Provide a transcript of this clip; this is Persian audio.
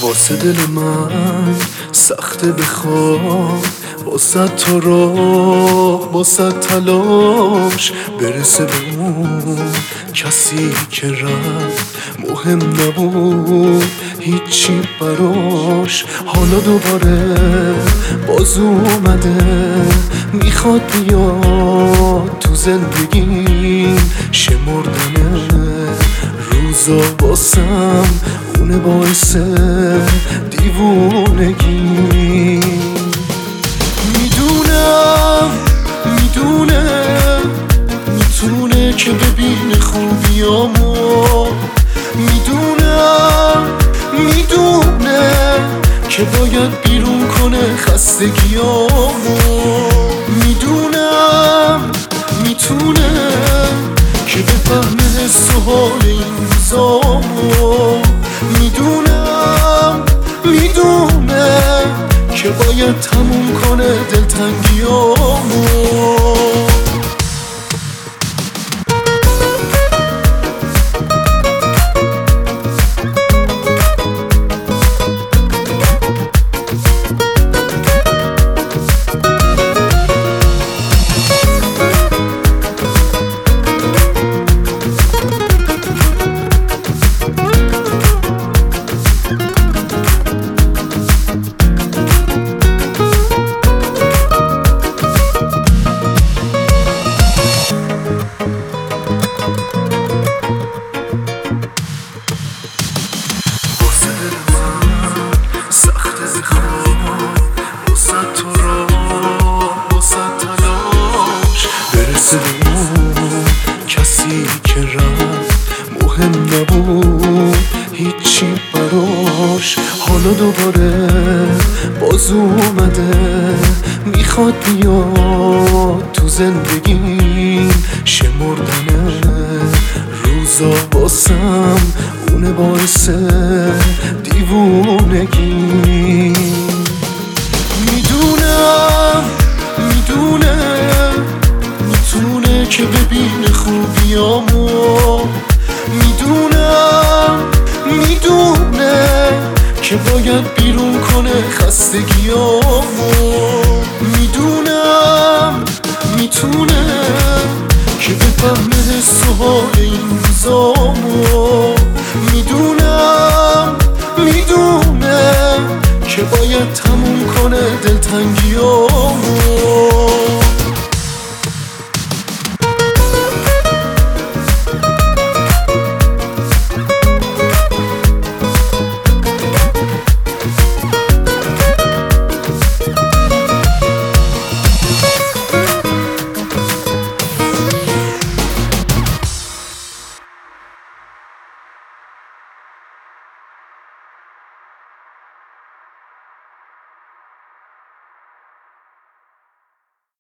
واسه دل من سخته بخواد، واسه تو راه، واسه تلاش برسه به اون کسی که رفت مهم نبود هیچی براش. حالا دوباره باز اومده میخواد بیاد تو زندگیم، شمردن روزا واسم اونه باعث دیوونگی. میدونه میتونه که ببینه خوبیامو، میدونه که باید بیرون کنه خستگیامو، میتونه که بفهمه حس و حال این روزامو، میدونه که باید تموم کنه دلتنگیامو. کسی که رفت مهم نبود هیچی براش. حالا دوباره باز اومده میخواد بیاد تو زندگیم، شمردن روزا واسم اونه باعث دیوونگی. میدونه که ببینه خوبیامو، میدونه که باید بیرون کنه خستگیامو، میتونه که بفهمه حس و حال این روزامو، میدونه که باید تموم کنه دلتنگیامو.